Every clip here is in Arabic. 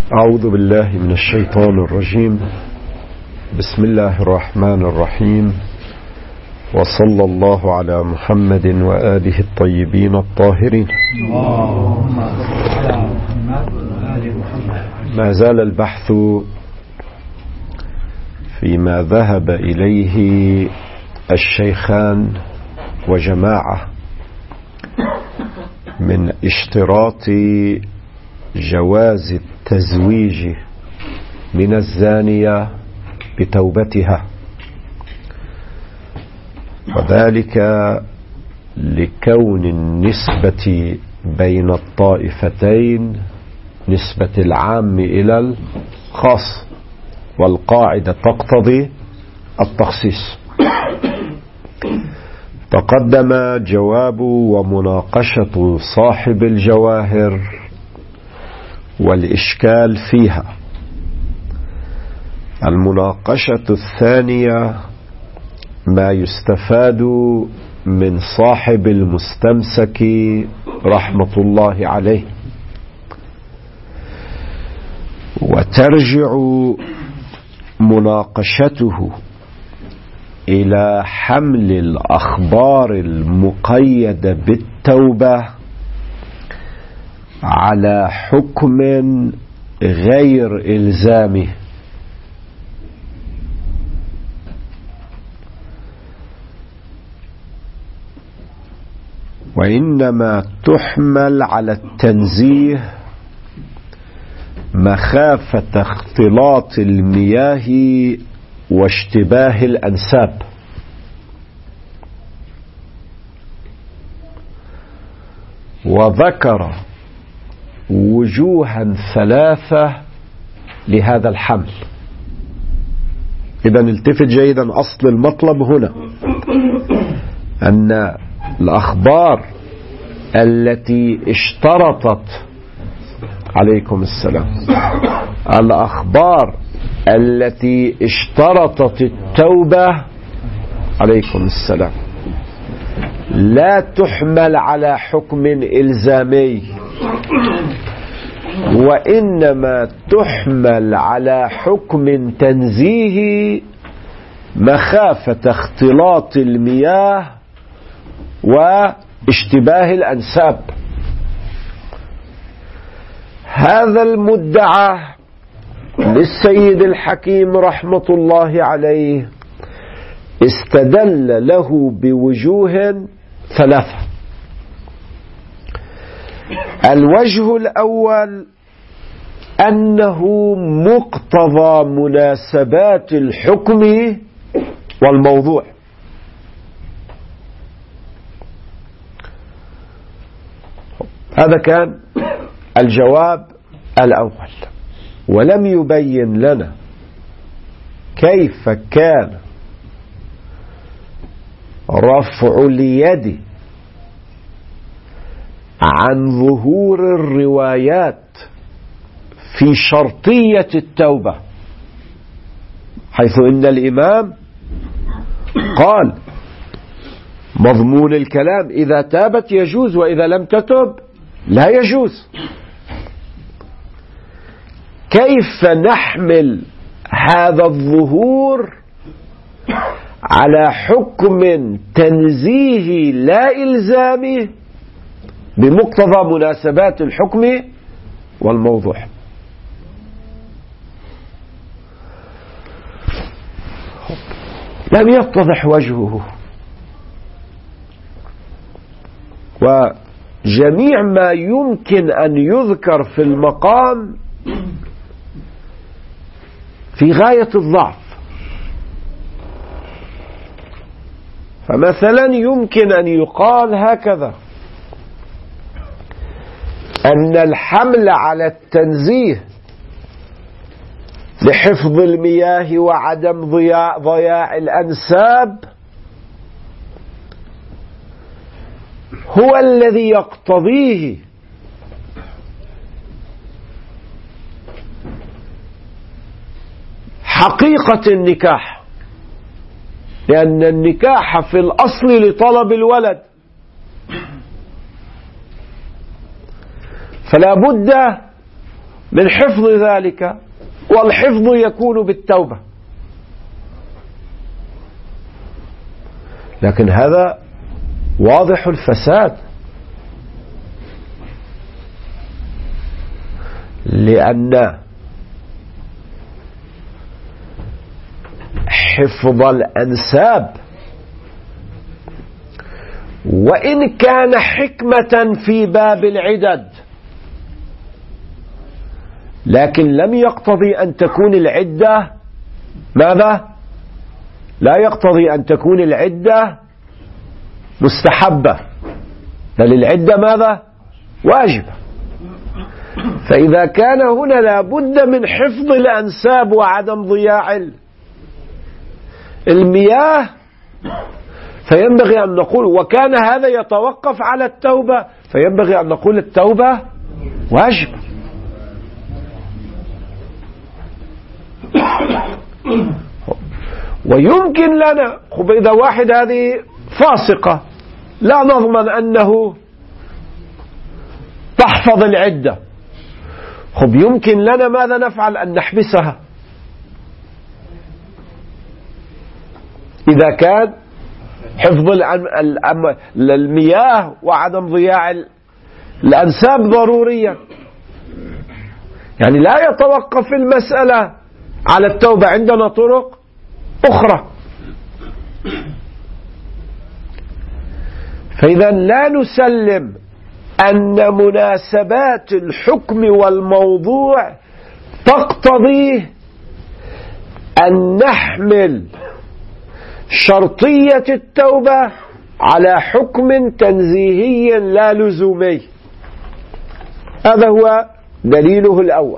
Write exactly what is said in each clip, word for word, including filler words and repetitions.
أعوذ بالله من الشيطان الرجيم. بسم الله الرحمن الرحيم، وصلى الله على محمد وآله الطيبين الطاهرين. ما زال البحث فيما ذهب إليه الشيخان وجماعة من اشتراط جواز التزويج من الزانية بتوبتها، وذلك لكون النسبة بين الطائفتين نسبة العام إلى الخاص، والقاعدة تقتضي التخصيص. تقدم جواب ومناقشة صاحب الجواهر والإشكال فيها. المناقشة الثانية ما يستفاد من صاحب المستمسك رحمة الله عليه، وترجع مناقشته إلى حمل الأخبار المقيدة بالتوبة على حكم غير إلزامي، وإنما تحمل على التنزيه مخافة اختلاط المياه واشتباه الأنساب. وذكر وجوها ثلاثة لهذا الحمل. إذا التفت جيدا، أصل المطلب هنا أن الأخبار التي اشترطت عليكم السلام الأخبار التي اشترطت التوبة عليكم السلام لا تحمل على حكم إلزامي، وإنما تحمل على حكم تنزيهي مخافة اختلاط المياه واشتباه الأنساب. هذا المدعى للسيد الحكيم رحمة الله عليه استدل له بوجوه ثلاثة. الوجه الأول أنه مقتضى مناسبات الحكم والموضوع. هذا كان الجواب الأول، ولم يبين لنا كيف كان رفع اليد عن ظهور الروايات في شرطية التوبة، حيث إن الإمام قال مضمون الكلام إذا تابت يجوز، وإذا لم تتب لا يجوز. كيف نحمل هذا الظهور على حكم تنزيهي لا إلزامي بمقتضى مناسبات الحكم والموضوع؟ لم يتضح وجهه. وجميع ما يمكن أن يذكر في المقام في غاية الضعف. فمثلا يمكن أن يقال هكذا: أن الحمل على التنزيه لحفظ المياه وعدم ضياع, ضياع الأنساب هو الذي يقتضيه حقيقة النكاح، لأن النكاح في الأصل لطلب الولد، فلا بد من حفظ ذلك، والحفظ يكون بالتوبة. لكن هذا واضح الفساد، لأن حفظ الأنساب وإن كان حكمة في باب العدد، لكن لم يقتضي أن تكون العدة ماذا؟ لا يقتضي أن تكون العدة مستحبة، بل العدة ماذا؟ واجبة. فإذا كان هنا لا بد من حفظ الأنساب وعدم ضياع المياه، فينبغي أن نقول وكان هذا يتوقف على التوبة، فينبغي أن نقول التوبة واجبة. ويمكن لنا خب إذا واحد هذه فاسقة لا نضمن أنه تحفظ العدة، خب يمكن لنا ماذا نفعل؟ أن نحبسها إذا كان حفظ المياه وعدم ضياع الأنساب ضرورية. يعني لا يتوقف المسألة على التوبة، عندنا طرق أخرى. فإذا لا نسلم أن مناسبات الحكم والموضوع تقتضي أن نحمل شرطية التوبة على حكم تنزيهي لا لزومي. هذا هو دليله الأول.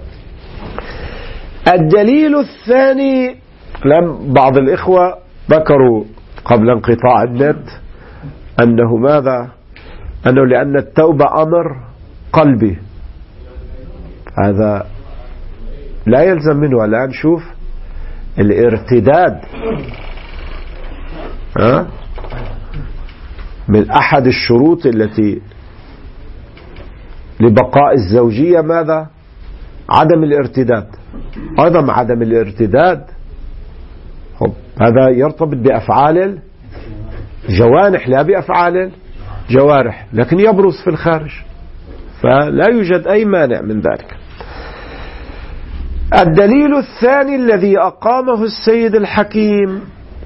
الدليل الثاني، لم بعض الإخوة ذكروا قبل انقطاع النت أنه ماذا؟ أنه لأن التوبة أمر قلبي. هذا لا يلزم منه. الآن شوف الارتداد ها؟ من أحد الشروط التي لبقاء الزوجية ماذا؟ عدم الارتداد. أيضا عدم الارتداد هذا يرتبط بأفعال الجوانح لا بأفعال الجوارح، لكن يبرز في الخارج، فلا يوجد أي مانع من ذلك. الدليل الثاني الذي أقامه السيد الحكيم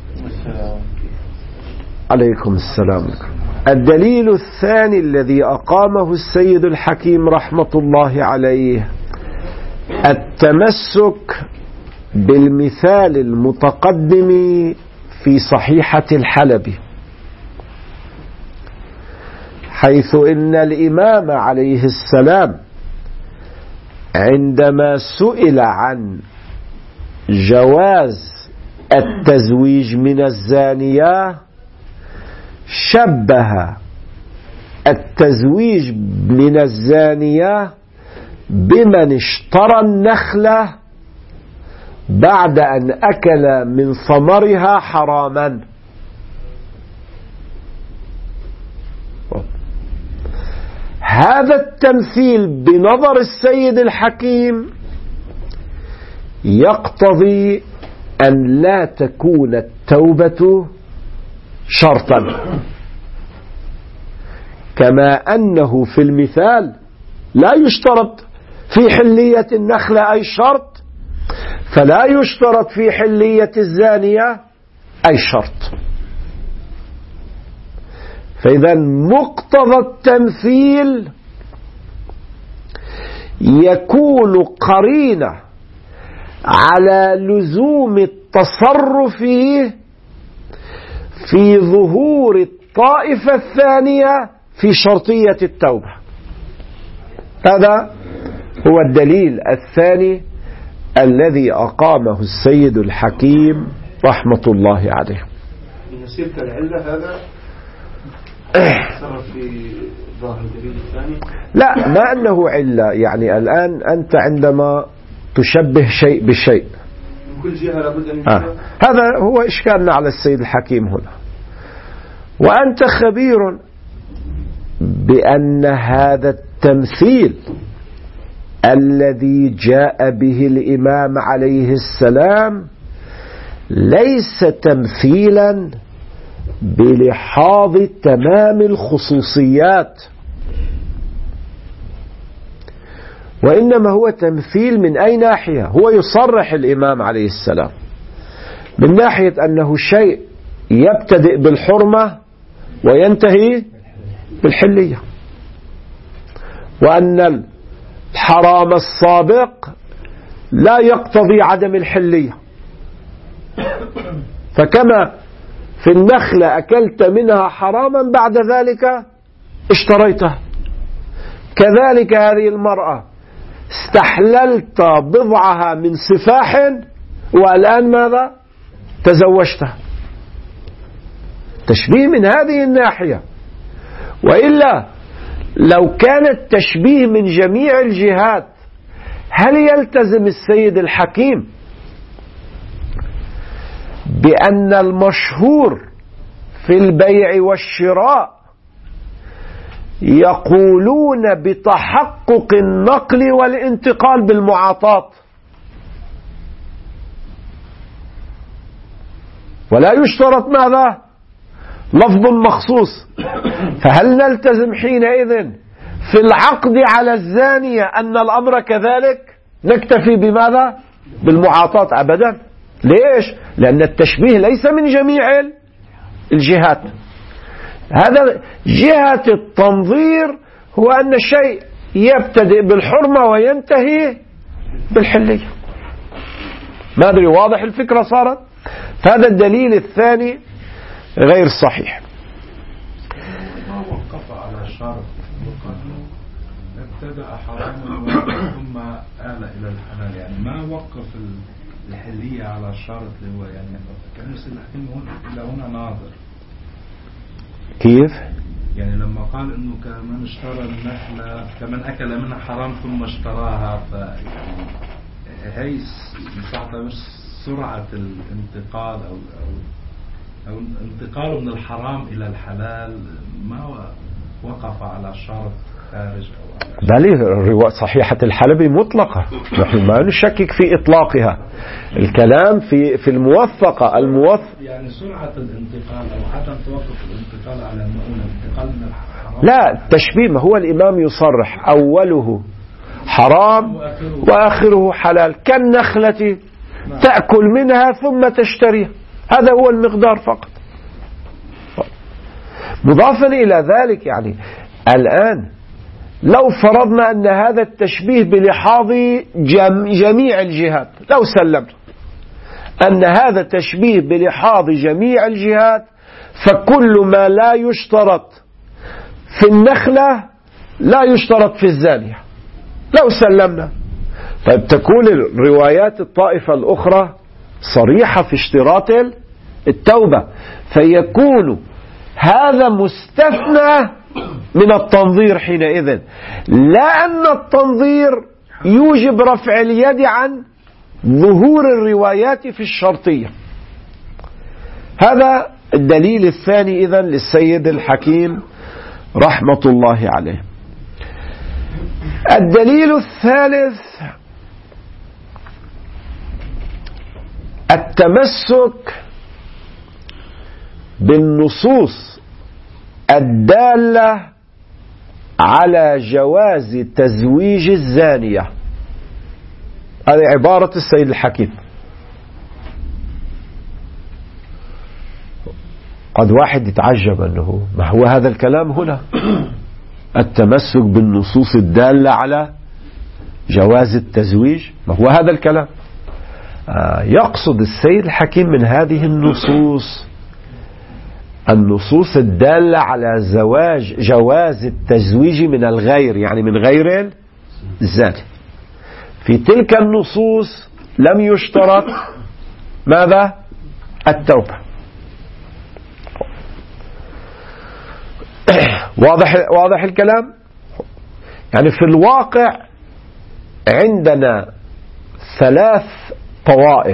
عليكم السلام. الدليل الثاني الذي أقامه السيد الحكيم رحمة الله عليه التمسك بالمثال المتقدم في صحيحة الحلبي، حيث إن الإمام عليه السلام عندما سئل عن جواز التزويج من الزانية شبه التزويج من الزانية بمن اشترى النخلة بعد أن أكل من ثمرها حراما. هذا التمثيل بنظر السيد الحكيم يقتضي أن لا تكون التوبة شرطا، كما أنه في المثال لا يشترط في حلية النخلة أي شرط، فلا يشترط في حلية الزانية أي شرط. فإذا مقتضى التمثيل يكون قرينة على لزوم التصرف في ظهور الطائفة الثانية في شرطية التوبة. هذا هو الدليل الثاني الذي أقامه السيد الحكيم رحمة الله عليه. يصير كالعلة هذا صار في ظاهر الدليل الثاني؟ لا، ما أنه علة. يعني الآن أنت عندما تشبه شيء بشيء من كل جهة لابد أن آه. هذا هو إشكالنا على السيد الحكيم هنا. وأنت خبير بأن هذا التمثيل الذي جاء به الإمام عليه السلام ليس تمثيلا بلحاظ تمام الخصوصيات، وإنما هو تمثيل من أي ناحية؟ هو يصرح الإمام عليه السلام من ناحية أنه شيء يبتدئ بالحرمة وينتهي بالحلية، وأن الحرام السابق لا يقتضي عدم الحلية. فكما في النخلة أكلت منها حراما بعد ذلك اشتريتها، كذلك هذه المرأة استحللت بضعها من سفاح والآن ماذا؟ تزوجتها. تشبيه من هذه الناحية. وإلا لو كان التشبيه من جميع الجهات هل يلتزم السيد الحكيم بأن المشهور في البيع والشراء يقولون بتحقق النقل والانتقال بالمعاطاة ولا يشترط ماذا؟ لفظ مخصوص؟ فهل نلتزم حينئذ في العقد على الزانية أن الأمر كذلك؟ نكتفي بماذا؟ بالمعاطاة؟ أبدا. ليش؟ لأن التشبيه ليس من جميع الجهات. هذا جهة التنظير هو أن الشيء يبتدئ بالحرمة وينتهي بالحلية. ما أدري واضح الفكرة صارت؟ فهذا الدليل الثاني غير صحيح. ما وقف على شرط ابتدأ حراما ثم آل إلى الحلال، يعني ما وقف الحلية على شرط اللي هو يعني كان الحكيم هون إلى هنا ناظر. كيف؟ يعني لما قال إنه كمن اشترى النخلة كمن أكل منها حرام ثم اشتراها، ف يعني هي مش سرعة الانتقال أو أو أو انتقاله من الحرام إلى الحلال ما وقف على شرط خارج أو بل الرواية صحيحة الحلبي مطلقة، نحن ما نشكك في إطلاقها. الكلام في في الموثقة الموثق يعني سرعة الانتقال أو عدم توقف الانتقال على المؤونة الانتقال من الحرام. لا التشبيه ما هو الإمام يصرح أوله حرام وآخره حلال كالنخلة تأكل منها ثم تشتريها، هذا هو المقدار فقط. مضافا إلى ذلك يعني الآن لو فرضنا أن هذا التشبيه بلحاظ جميع الجهات، لو سلمت أن هذا تشبيه بلحاظ جميع الجهات فكل ما لا يشترط في النخلة لا يشترط في الزانية، لو سلمنا طيب تكون الروايات الطائفة الأخرى صريحة في اشتراط التوبة، فيكون هذا مستثنى من التنظير حينئذ، لا أن التنظير يوجب رفع اليد عن ظهور الروايات في الشرطية. هذا الدليل الثاني إذن للسيد الحكيم رحمة الله عليه. الدليل الثالث التمسك بالنصوص الدالة على جواز تزويج الزانية. هذه عبارة السيد الحكيم. قد واحد يتعجب أنه ما هو هذا الكلام هنا التمسك بالنصوص الدالة على جواز التزويج، ما هو هذا الكلام؟ آه يقصد السيد الحكيم من هذه النصوص النصوص الدالة على زواج جواز التزويج من الغير، يعني من غير الزاني. في تلك النصوص لم يشترط ماذا؟ التوبة. واضح واضح الكلام؟ يعني في الواقع عندنا ثلاث طوائف.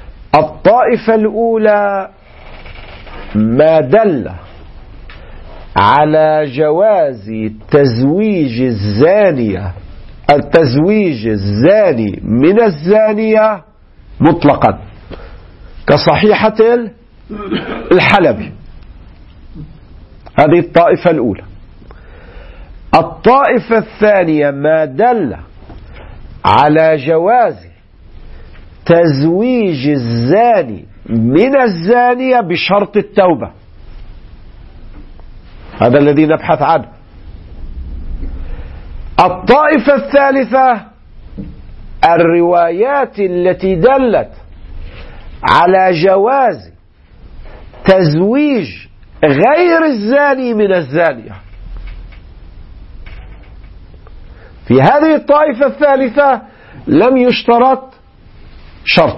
الطائفة الأولى ما دل على جواز تزويج الزانية التزويج الزاني من الزانية مطلقا كصحيحة الحلبي. هذه الطائفة الأولى. الطائفة الثانية ما دل على جواز تزويج الزاني من الزانية بشرط التوبة، هذا الذي نبحث عنه. الطائفة الثالثة الروايات التي دلت على جواز تزويج غير الزاني من الزانية. في هذه الطائفة الثالثة لم يشترط شرط،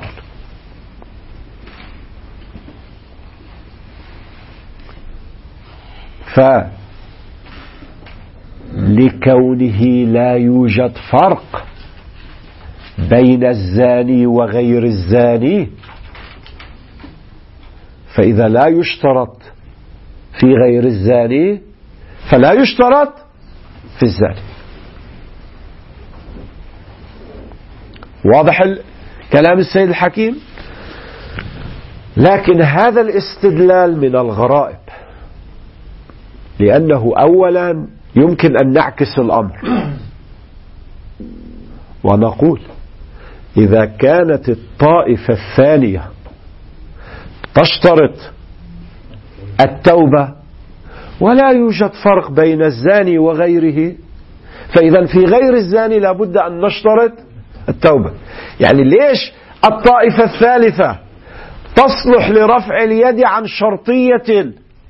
فلكونه لا يوجد فرق بين الزاني وغير الزاني، فإذا لا يشترط في غير الزاني فلا يشترط في الزاني. واضح كلام السيد الحكيم؟ لكن هذا الاستدلال من الغرائب، لأنه أولا يمكن أن نعكس الأمر ونقول إذا كانت الطائفة الثانية تشترط التوبة ولا يوجد فرق بين الزاني وغيره، فإذا في غير الزاني لابد أن نشترط التوبة. يعني ليش الطائفة الثالثة تصلح لرفع اليد عن شرطية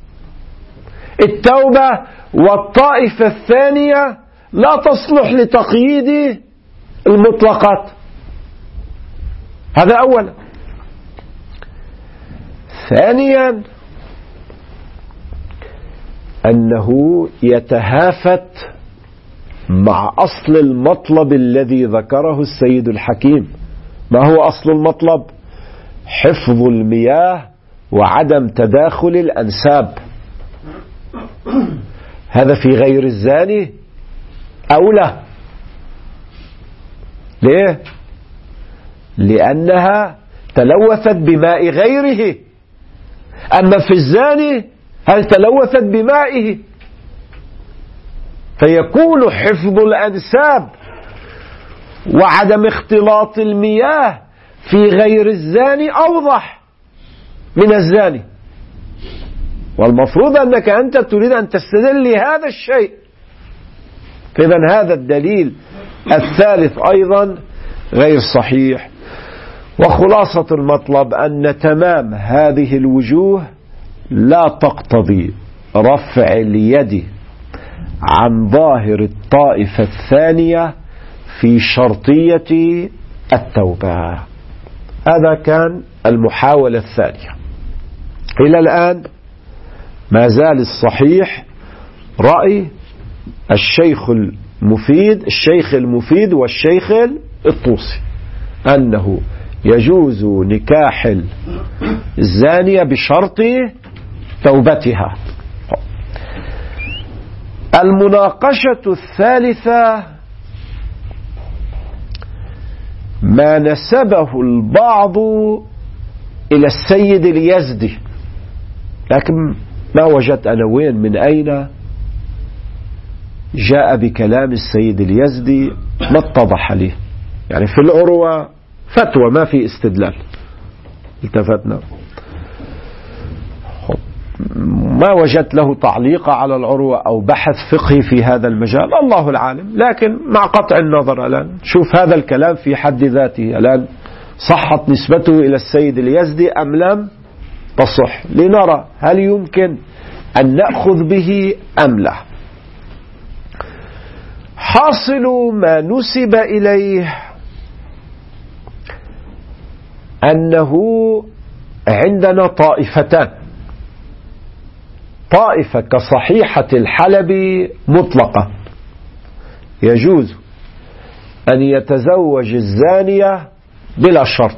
التوبة والطائفة الثانية لا تصلح لتقييد المطلقات؟ هذا أولا. ثانيا أنه يتهافت مع أصل المطلب الذي ذكره السيد الحكيم. ما هو أصل المطلب؟ حفظ المياه وعدم تداخل الأنساب. هذا في غير الزاني أولى. ليه؟ لأنها تلوثت بماء غيره، أما في الزاني هل تلوثت بمائه؟ فيكون حفظ الأنساب وعدم اختلاط المياه في غير الزاني أوضح من الزاني، والمفروض أنك أنت تريد أن تستدل لهذا الشيء. فإذا هذا الدليل الثالث أيضا غير صحيح. وخلاصة المطلب أن تمام هذه الوجوه لا تقتضي رفع اليد عن ظاهر الطائفة الثانية في شرطية التوبة. هذا كان المحاولة الثانية. إلى الآن ما زال الصحيح رأي الشيخ المفيد الشيخ المفيد والشيخ الطوسي أنه يجوز نكاح الزانية بشرط توبتها. المناقشة الثالثة ما نسبه البعض إلى السيد اليزدي، لكن ما وجدت أنا وين من أين جاء بكلام السيد اليزدي، ما اتضح لي. يعني في العروة فتوى ما في استدلال، التفتنا ما وجدت له تعليق على العروة أو بحث فقهي في هذا المجال، الله العالم. لكن مع قطع النظر الآن شوف هذا الكلام في حد ذاته الآن صحت نسبته إلى السيد اليزدي أم لم تصح، لنرى هل يمكن أن نأخذ به أم لا. حاصل ما نسب إليه أنه عندنا طائفتان: طائفة كصحيحة الحلبي مطلقة يجوز أن يتزوج الزانية بلا شرط،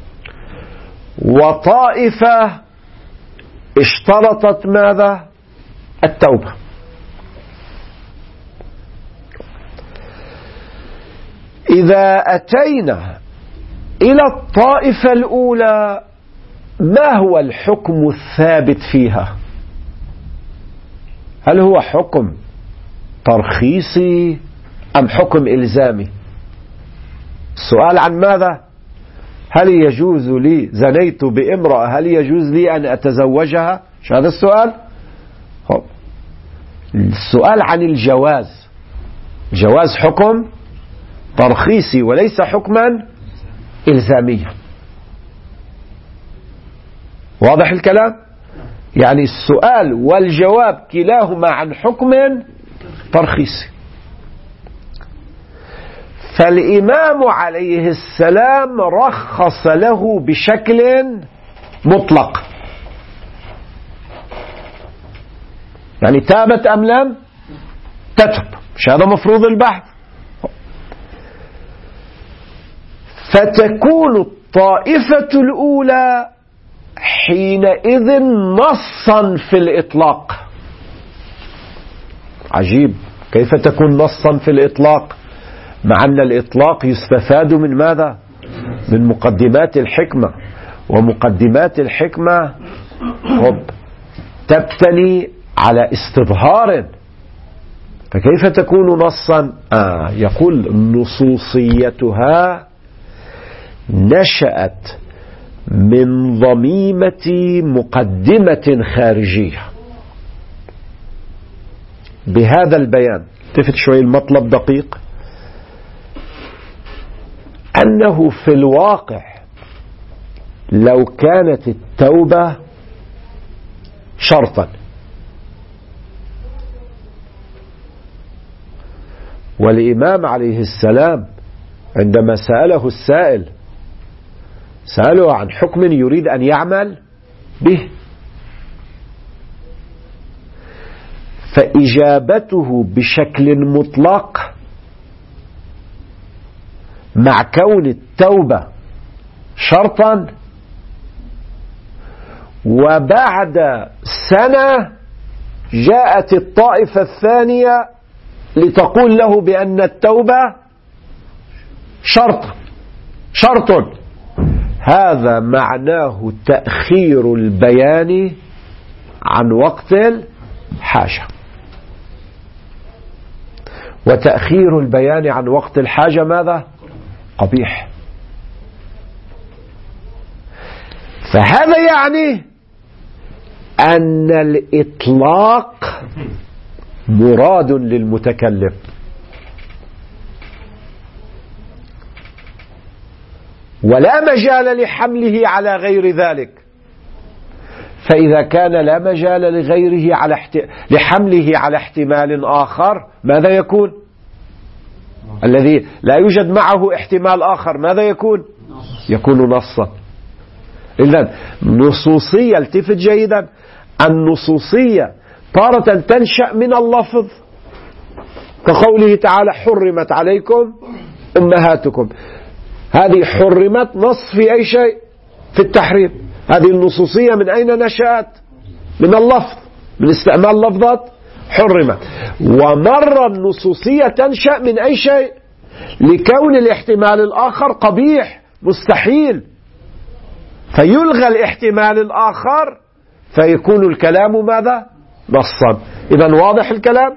وطائفة اشترطت ماذا؟ التوبة. إذا أتينا إلى الطائفة الأولى، ما هو الحكم الثابت فيها؟ هل هو حكم ترخيصي أم حكم إلزامي؟ السؤال عن ماذا؟ هل يجوز لي، زنيت بامرأة، هل يجوز لي أن أتزوجها؟ مش هذا السؤال؟ هو. السؤال عن الجواز. الجواز حكم ترخيصي وليس حكما إلزاميا. واضح الكلام؟ يعني السؤال والجواب كلاهما عن حكم ترخيصي. فالإمام عليه السلام رخص له بشكل مطلق، يعني تابت أم لم تتب، مش هذا مفروض البحث. فتكون الطائفة الأولى حينئذ نصا في الإطلاق. عجيب، كيف تكون نصا في الإطلاق مع أن الإطلاق يستفاد من ماذا؟ من مقدمات الحكمة، ومقدمات الحكمة تبتني على استظهار، فكيف تكون نصا؟ آه يقول نصوصيتها نشأت من ضميمة مقدمة خارجية. بهذا البيان تفت شوي المطلب دقيق، أنه في الواقع لو كانت التوبة شرطا، والإمام عليه السلام عندما سأله السائل سأله عن حكم يريد أن يعمل به، فإجابته بشكل مطلق مع كون التوبة شرطا، وبعد سنة جاءت الطائفة الثانية لتقول له بأن التوبة شرط شرط هذا معناه تأخير البيان عن وقت الحاجة. وتأخير البيان عن وقت الحاجة ماذا؟ قبيح. فهذا يعني أن الإطلاق مراد للمتكلم، ولا مجال لحمله على غير ذلك. فإذا كان لا مجال لغيره على احت... لحمله على احتمال آخر، ماذا يكون؟ الذي لا يوجد معه احتمال آخر ماذا يكون؟ يكون نصا. إذن نصوصية، التفت جيدا، النصوصية تارة تنشأ من اللفظ كقوله تعالى حرمت عليكم أمهاتكم، هذه حرمت نص في أي شيء؟ في التحريم. هذه النصوصية من أين نشأت؟ من اللفظ، من استعمال لفظة حرمت. ومرة النصوصية تنشأ من أي شيء؟ لكون الاحتمال الآخر قبيح مستحيل، فيلغى الاحتمال الآخر فيكون الكلام ماذا؟ نصا. إذن واضح الكلام؟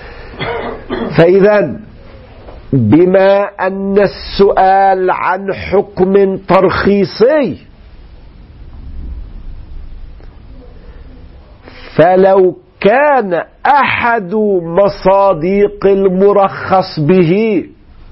فإذا بما أن السؤال عن حكم ترخيصي، فلو كان أحد مصادق المرخص به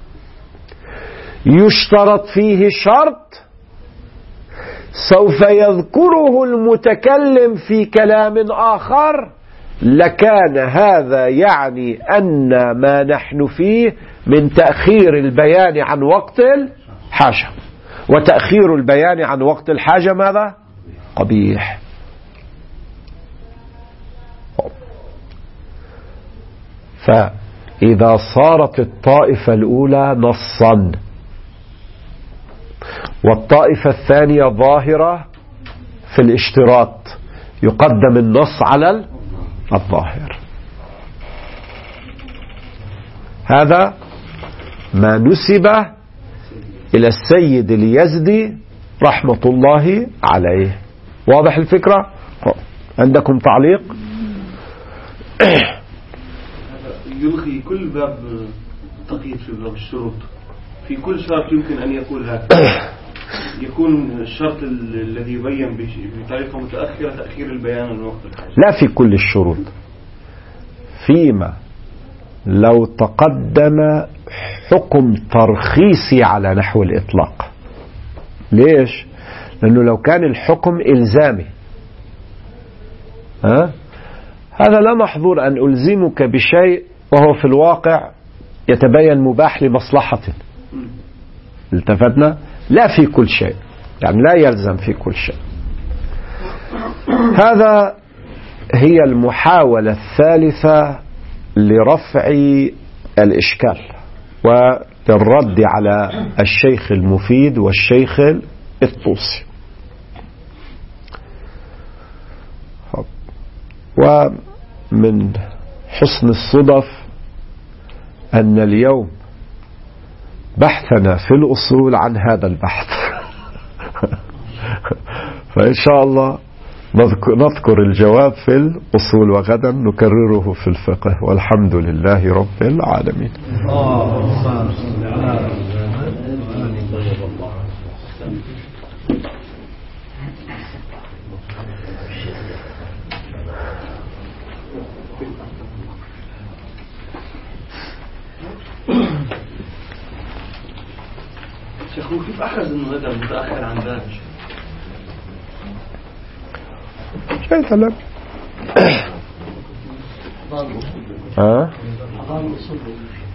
يشترط فيه شرط سوف يذكره المتكلم في كلام آخر، لكان هذا يعني أن ما نحن فيه من تأخير البيان عن وقت الحاجة، وتأخير البيان عن وقت الحاجة ماذا؟ قبيح. فإذا صارت الطائفة الأولى نصا والطائفة الثانية ظاهرة في الاشتراط، يقدم النص على الظاهر. هذا ما نسب إلى السيد اليزدي رحمة الله عليه. واضح الفكرة؟ عندكم تعليق؟ يلغي كل باب تقييد في باب الشروط. في كل شرط يمكن أن يقول هكذا، يكون الشرط الذي يبين بطريقة متأخرة تأخير البيان من وقت الحاجة. لا في كل الشروط، فيما لو تقدم حكم ترخيصي على نحو الإطلاق. ليش؟ لأنه لو كان الحكم إلزامي، ها؟ هذا لا محظور أن ألزمك بشيء وهو في الواقع يتبين مباح لمصلحة. التفتنا؟ لا في كل شيء، يعني لا يلزم في كل شيء. هذا هي المحاولة الثالثة لرفع الإشكال وللرد على الشيخ المفيد والشيخ الطوسي. ومن حسن الصدف أن اليوم بحثنا في الأصول عن هذا البحث فإن شاء الله نذكر الجواب في الأصول وغدا نكرره في الفقه، والحمد لله رب العالمين. شيخ كيف أحرز أنه هذا متأخر عن ذلك؟ شيء لك ها